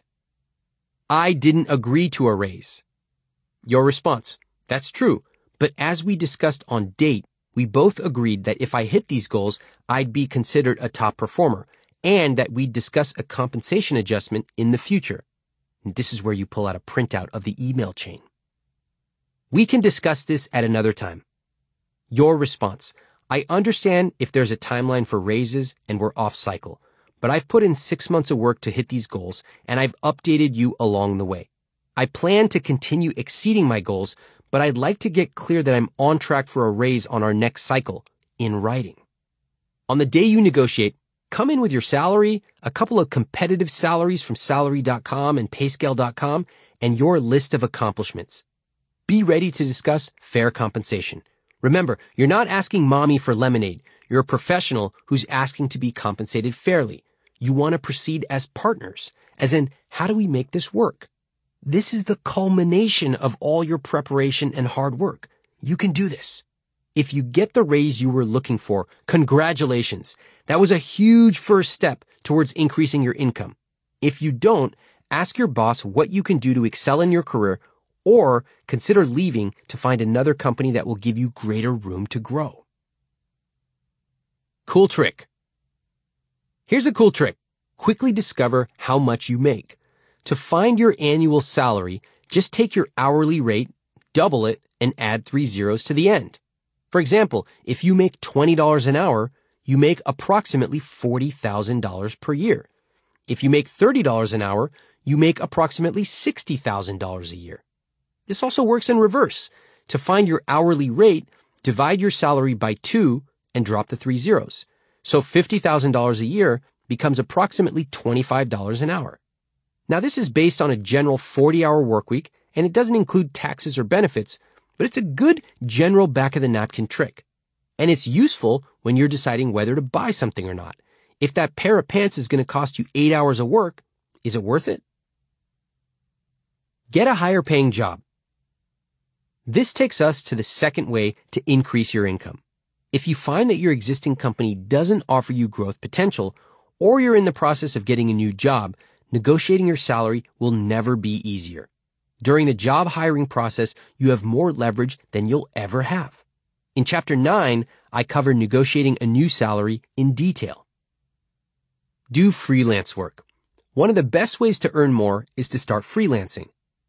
Speaker 1: I didn't agree to a raise. Your response, that's true, but as we discussed on date, we both agreed that if I hit these goals, I'd be considered a top performer, and that we'd discuss a compensation adjustment in the future. And this is where you pull out a printout of the email chain. We can discuss this at another time. Your response, I understand if there's a timeline for raises and we're off cycle, but I've put in 6 months of work to hit these goals, and I've updated you along the way. I plan to continue exceeding my goals, but I'd like to get clear that I'm on track for a raise on our next cycle in writing. On the day you negotiate, come in with your salary, a couple of competitive salaries from salary.com and payscale.com, and your list of accomplishments. Be ready to discuss fair compensation. Remember, you're not asking mommy for lemonade. You're a professional who's asking to be compensated fairly. You want to proceed as partners, as in, how do we make this work? This is the culmination of all your preparation and hard work. You can do this. If you get the raise you were looking for, congratulations. That was a huge first step towards increasing your income. If you don't, ask your boss what you can do to excel in your career, or consider leaving to find another company that will give you greater room to grow. Cool trick. Here's a cool trick. Quickly discover how much you make. To find your annual salary, just take your hourly rate, double it, and add 3 zeros to the end. For example, if you make $20 an hour, you make approximately $40,000 per year. If you make $30 an hour, you make approximately $60,000 a year. This also works in reverse. To find your hourly rate, divide your salary by 2 and drop the 3 zeros. So $50,000 a year becomes approximately $25 an hour. Now, this is based on a general 40-hour work week, and it doesn't include taxes or benefits, but it's a good general back-of-the-napkin trick. And it's useful when you're deciding whether to buy something or not. If that pair of pants is going to cost you 8 hours of work, is it worth it? Get a higher paying job. This takes us to the second way to increase your income. If you find that your existing company doesn't offer you growth potential, or you're in the process of getting a new job, negotiating your salary will never be easier. During the job hiring process, you have more leverage than you'll ever have. In Chapter 9, I cover negotiating a new salary in detail. Do freelance work. One of the best ways to earn more is to start freelancing.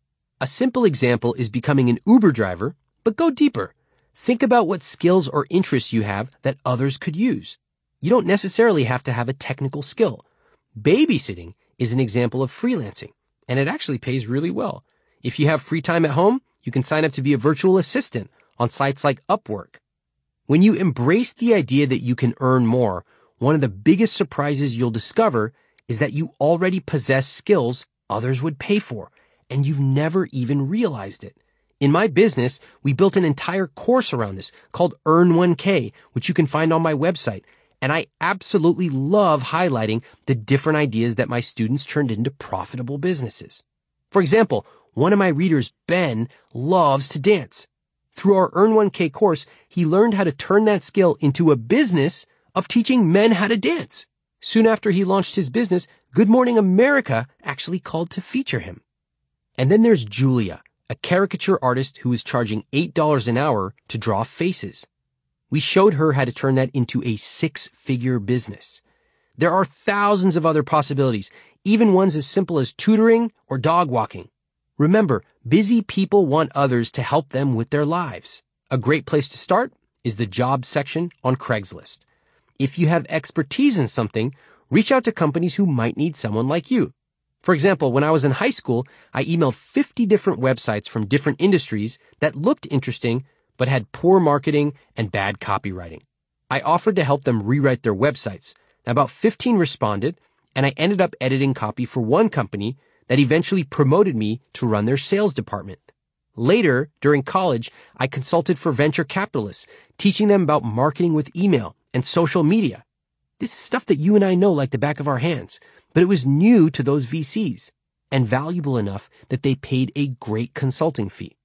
Speaker 1: A simple example is becoming an Uber driver, but go deeper. Think about what skills or interests you have that others could use. You don't necessarily have to have a technical skill. Babysitting is an example of freelancing, and it actually pays really well. If you have free time at home, you can sign up to be a virtual assistant on sites like Upwork. When you embrace the idea that you can earn more, one of the biggest surprises you'll discover is that you already possess skills others would pay for, and you've never even realized it. In my business, we built an entire course around this called Earn 1K, which you can find on my website. And I absolutely love highlighting the different ideas that my students turned into profitable businesses. For example, one of my readers, Ben, loves to dance. Through our Earn 1K course, he learned how to turn that skill into a business of teaching men how to dance. Soon after he launched his business, Good Morning America actually called to feature him. And then there's Julia, a caricature artist who is charging $8 an hour to draw faces. We showed her how to turn that into a 6-figure business. There are thousands of other possibilities, even ones as simple as tutoring or dog walking. Remember, busy people want others to help them with their lives. A great place to start is the jobs section on Craigslist. If you have expertise in something, reach out to companies who might need someone like you. For example, when I was in high school, I emailed 50 different websites from different industries that looked interesting but had poor marketing and bad copywriting. I offered to help them rewrite their websites. Now, about 15 responded, and I ended up editing copy for one company that eventually promoted me to run their sales department. Later, during college, I consulted for venture capitalists, teaching them about marketing with email and social media. This is stuff that you and I know like the back of our hands, but it was new to those VCs and valuable enough that they paid a great consulting fee.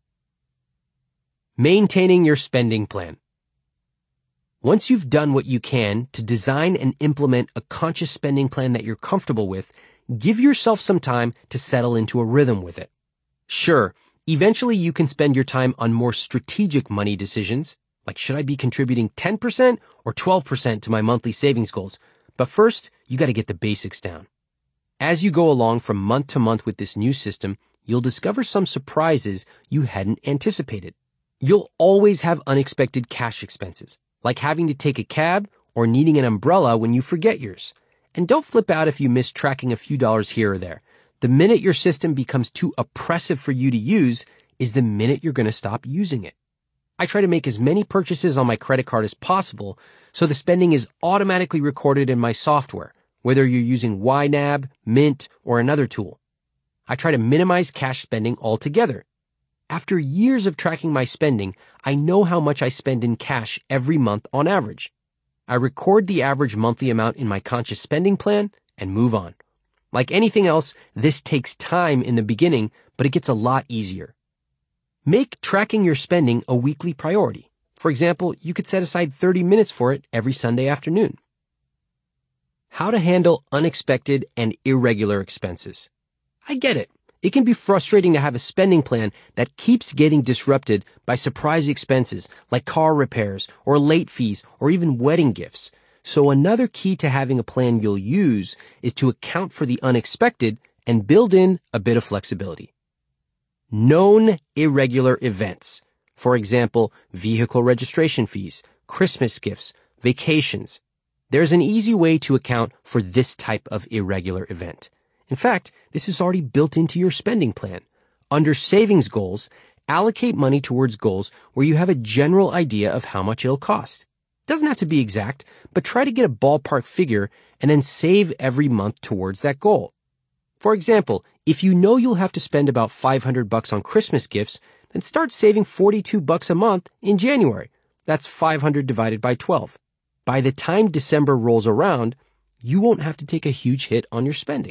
Speaker 1: Maintaining your spending plan. Once you've done what you can to design and implement a conscious spending plan that you're comfortable with, give yourself some time to settle into a rhythm with it. Sure, eventually you can spend your time on more strategic money decisions, like should I be contributing 10% or 12% to my monthly savings goals? But first, you got to get the basics down. As you go along from month to month with this new system, you'll discover some surprises you hadn't anticipated. You'll always have unexpected cash expenses, like having to take a cab or needing an umbrella when you forget yours. And don't flip out if you miss tracking a few dollars here or there. The minute your system becomes too oppressive for you to use is the minute you're going to stop using it. I try to make as many purchases on my credit card as possible so the spending is automatically recorded in my software, whether you're using YNAB, Mint, or another tool. I try to minimize cash spending altogether. After years of tracking my spending, I know how much I spend in cash every month on average. I record the average monthly amount in my conscious spending plan and move on. Like anything else, this takes time in the beginning, but it gets a lot easier. Make tracking your spending a weekly priority. For example, you could set aside 30 minutes for it every Sunday afternoon. How to handle unexpected and irregular expenses. I get it. It can be frustrating to have a spending plan that keeps getting disrupted by surprise expenses like car repairs or late fees or even wedding gifts. So another key to having a plan you'll use is to account for the unexpected and build in a bit of flexibility. Known irregular events. For example, vehicle registration fees, Christmas gifts, vacations. There's an easy way to account for this type of irregular event. In fact, this is already built into your spending plan. Under savings goals, allocate money towards goals where you have a general idea of how much it'll cost. It doesn't have to be exact, but try to get a ballpark figure and then save every month towards that goal. For example, if you know you'll have to spend about $500 on Christmas gifts, then start saving $42 a month in January. That's 500 divided by 12. By the time December rolls around, you won't have to take a huge hit on your spending.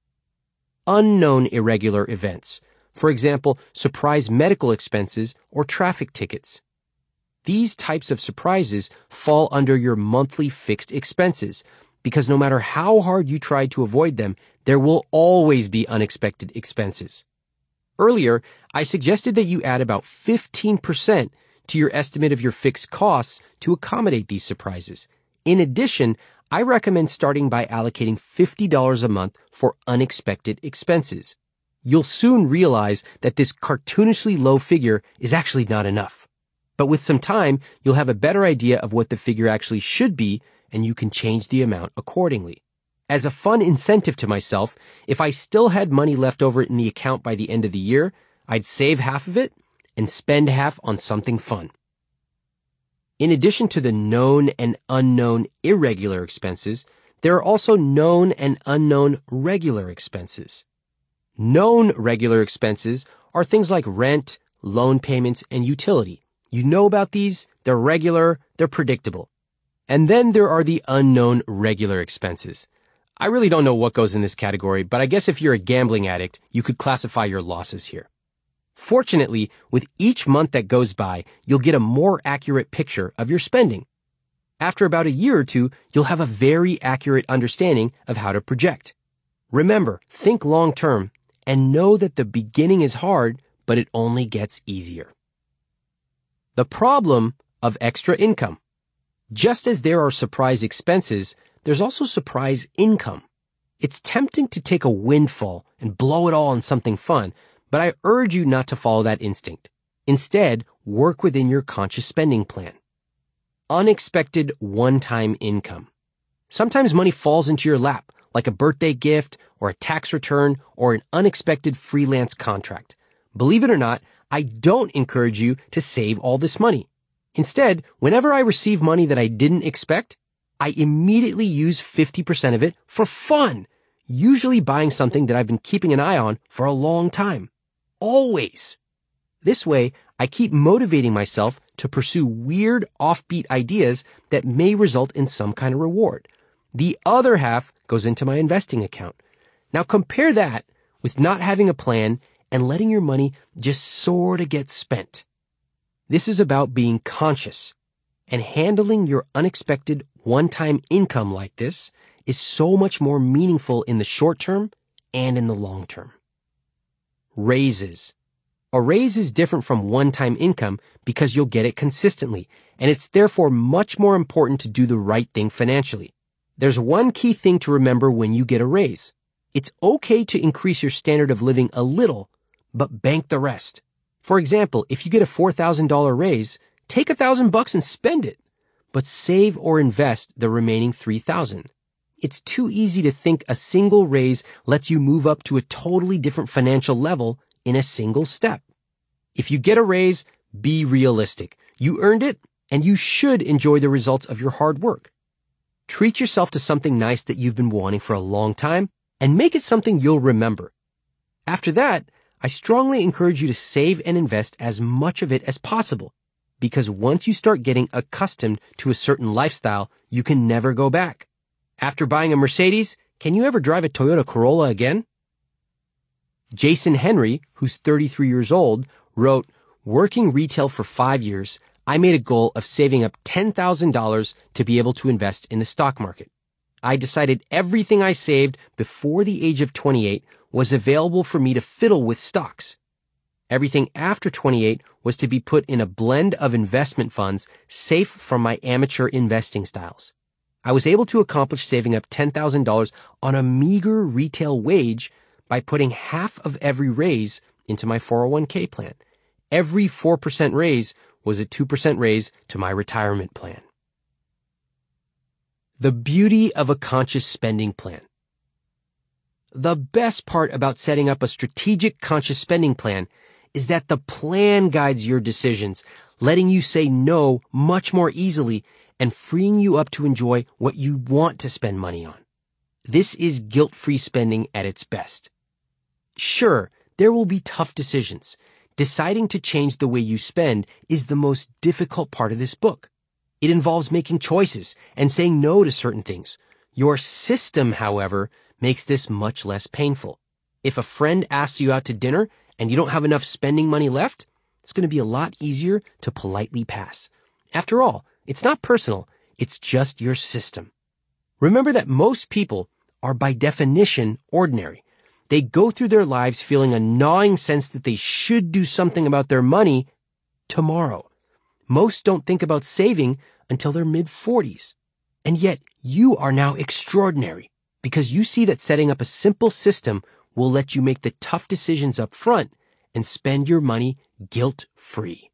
Speaker 1: Unknown irregular events. For example, surprise medical expenses or traffic tickets. These types of surprises fall under your monthly fixed expenses because no matter how hard you try to avoid them, there will always be unexpected expenses. Earlier, I suggested that you add about 15% to your estimate of your fixed costs to accommodate these surprises. In addition, I recommend starting by allocating $50 a month for unexpected expenses. You'll soon realize that this cartoonishly low figure is actually not enough. But with some time, you'll have a better idea of what the figure actually should be, and you can change the amount accordingly. As a fun incentive to myself, if I still had money left over in the account by the end of the year, I'd save half of it and spend half on something fun. In addition to the known and unknown irregular expenses, there are also known and unknown regular expenses. Known regular expenses are things like rent, loan payments, and utility. You know about these, they're regular, they're predictable. And then there are the unknown regular expenses. I really don't know what goes in this category, but I guess if you're a gambling addict, you could classify your losses here. Fortunately, with each month that goes by, you'll get a more accurate picture of your spending. After about a year or two, you'll have a very accurate understanding of how to project. Remember, think long term and know that the beginning is hard, but it only gets easier. The problem of extra income. Just as there are surprise expenses, there's also surprise income. It's tempting to take a windfall and blow it all on something fun, but I urge you not to follow that instinct. Instead, work within your conscious spending plan. Unexpected one-time income. Sometimes money falls into your lap, like a birthday gift or a tax return or an unexpected freelance contract. Believe it or not, I don't encourage you to save all this money. Instead, whenever I receive money that I didn't expect, I immediately use 50% of it for fun, usually buying something that I've been keeping an eye on for a long time. Always. This way, I keep motivating myself to pursue weird, offbeat ideas that may result in some kind of reward. The other half goes into my investing account. Now compare that with not having a plan and letting your money just sort of get spent. This is about being conscious, and handling your unexpected one-time income like this is so much more meaningful in the short term and in the long term. Raises. A raise is different from one-time income because you'll get it consistently, and it's therefore much more important to do the right thing financially. There's one key thing to remember when you get a raise. It's okay to increase your standard of living a little, but bank the rest. For example, if you get a $4,000 raise, take $1,000 and spend it, but save or invest the remaining $3,000. It's too easy to think a single raise lets you move up to a totally different financial level in a single step. If you get a raise, be realistic. You earned it, and you should enjoy the results of your hard work. Treat yourself to something nice that you've been wanting for a long time, and make it something you'll remember. After that, I strongly encourage you to save and invest as much of it as possible, because once you start getting accustomed to a certain lifestyle, you can never go back. After buying a Mercedes, can you ever drive a Toyota Corolla again? Jason Henry, who's 33 years old, wrote, "Working retail for 5 years, I made a goal of saving up $10,000 to be able to invest in the stock market. I decided everything I saved before the age of 28 was available for me to fiddle with stocks. Everything after 28 was to be put in a blend of investment funds safe from my amateur investing styles. I was able to accomplish saving up $10,000 on a meager retail wage by putting half of every raise into my 401k plan. Every 4% raise was a 2% raise to my retirement plan." The beauty of a conscious spending plan. The best part about setting up a strategic conscious spending plan is that the plan guides your decisions, letting you say no much more easily and freeing you up to enjoy what you want to spend money on. This is guilt-free spending at its best. Sure, there will be tough decisions. Deciding to change the way you spend is the most difficult part of this book. It involves making choices and saying no to certain things. Your system, however, makes this much less painful. If a friend asks you out to dinner and you don't have enough spending money left, it's going to be a lot easier to politely pass. After all, it's not personal, it's just your system. Remember that most people are by definition ordinary. They go through their lives feeling a gnawing sense that they should do something about their money tomorrow. Most don't think about saving until their mid-40s. And yet you are now extraordinary because you see that setting up a simple system will let you make the tough decisions up front and spend your money guilt-free.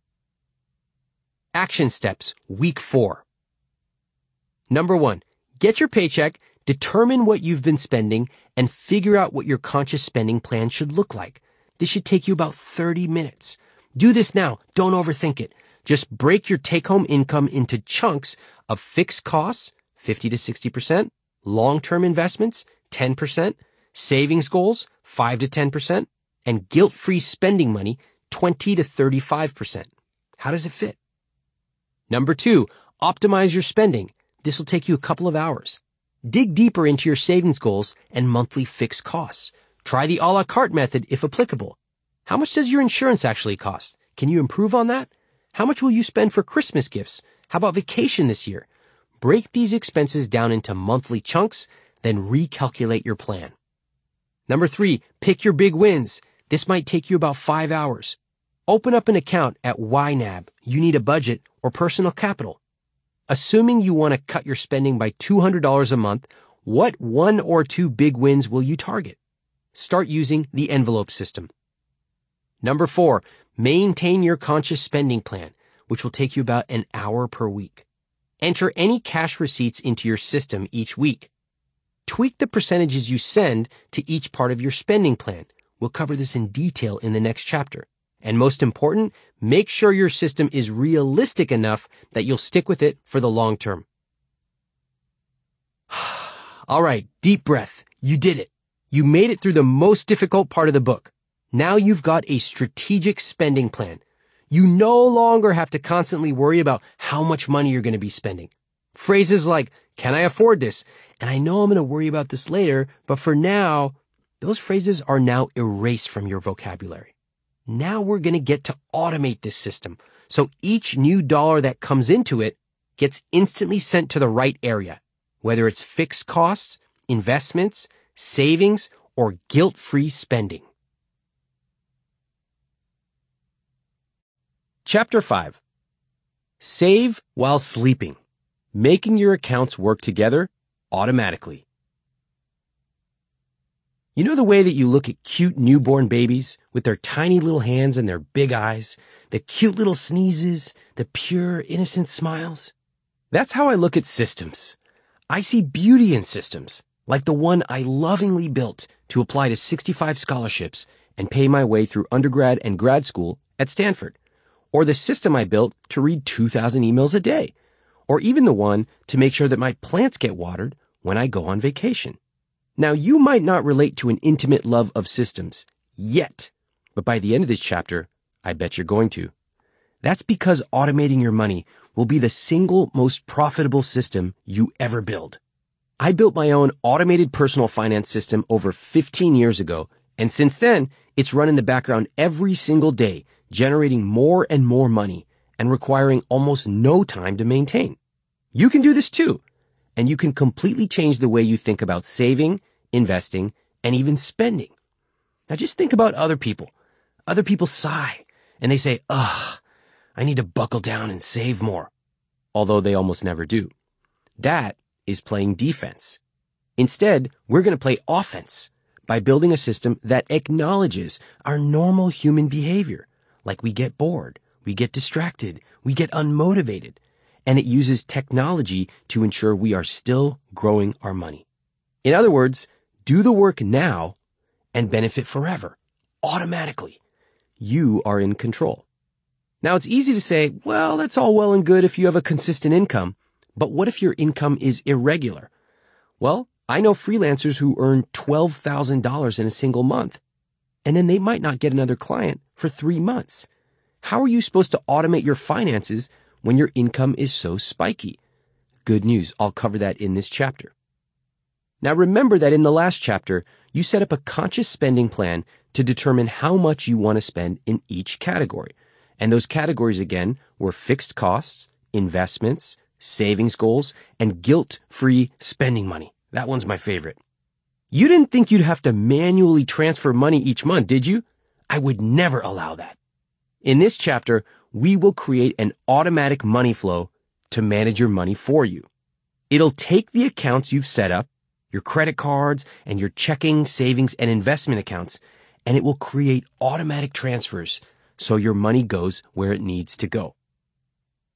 Speaker 1: Action steps, week 4. Number 1, get your paycheck, determine what you've been spending, and figure out what your conscious spending plan should look like. This should take you about 30 minutes. Do this now. Don't overthink it. Just break your take-home income into chunks of fixed costs, 50 to 60%, long-term investments, 10%, savings goals, 5 to 10%, and guilt-free spending money, 20 to 35%. How does it fit? Number 2, optimize your spending. This will take you a couple of hours. Dig deeper into your savings goals and monthly fixed costs. Try the a la carte method if applicable. How much does your insurance actually cost? Can you improve on that? How much will you spend for Christmas gifts? How about vacation this year? Break these expenses down into monthly chunks, then recalculate your plan. Number 3, pick your big wins. This might take you about 5 hours. Open up an account at YNAB, You Need a Budget, or Personal Capital. Assuming you want to cut your spending by $200 a month, what 1 or 2 big wins will you target? Start using the envelope system. Number 4, maintain your conscious spending plan, which will take you about an hour per week. Enter any cash receipts into your system each week. Tweak the percentages you send to each part of your spending plan. We'll cover this in detail in the next chapter. And most important, make sure your system is realistic enough that you'll stick with it for the long term. All right, deep breath. You did it. You made it through the most difficult part of the book. Now you've got a strategic spending plan. You no longer have to constantly worry about how much money you're going to be spending. Phrases like, can I afford this? And I know I'm going to worry about this later, but for now, those phrases are now erased from your vocabulary. Now we're going to get to automate this system, so each new dollar that comes into it gets instantly sent to the right area, whether it's fixed costs, investments, savings, or guilt-free spending. Chapter 5. Save while sleeping. Making your accounts work together automatically. You know the way that you look at cute newborn babies with their tiny little hands and their big eyes, the cute little sneezes, the pure, innocent smiles? That's how I look at systems. I see beauty in systems, like the one I lovingly built to apply to 65 scholarships and pay my way through undergrad and grad school at Stanford, or the system I built to read 2,000 emails a day, or even the one to make sure that my plants get watered when I go on vacation. Now, you might not relate to an intimate love of systems yet, but by the end of this chapter, I bet you're going to. That's because automating your money will be the single most profitable system you ever build. I built my own automated personal finance system over 15 years ago, and since then, it's run in the background every single day, generating more and more money and requiring almost no time to maintain. You can do this too, and you can completely change the way you think about saving, investing, and even spending. Now just think about other people. Other people sigh, and they say, ugh, I need to buckle down and save more. Although they almost never do. That is playing defense. Instead, we're going to play offense by building a system that acknowledges our normal human behavior. Like we get bored, we get distracted, we get unmotivated, and it uses technology to ensure we are still growing our money. In other words, do the work now and benefit forever, automatically. You are in control. Now, it's easy to say, well, that's all well and good if you have a consistent income, but what if your income is irregular? Well, I know freelancers who earn $12,000 in a single month, and then they might not get another client for 3 months. How are you supposed to automate your finances when your income is so spiky? Good news, I'll cover that in this chapter. Now remember that in the last chapter, you set up a conscious spending plan to determine how much you want to spend in each category. And those categories again were fixed costs, investments, savings goals, and guilt-free spending money. That one's my favorite. You didn't think you'd have to manually transfer money each month, did you? I would never allow that. In this chapter, we will create an automatic money flow to manage your money for you. It'll take the accounts you've set up, your credit cards, and your checking, savings, and investment accounts, and it will create automatic transfers so your money goes where it needs to go.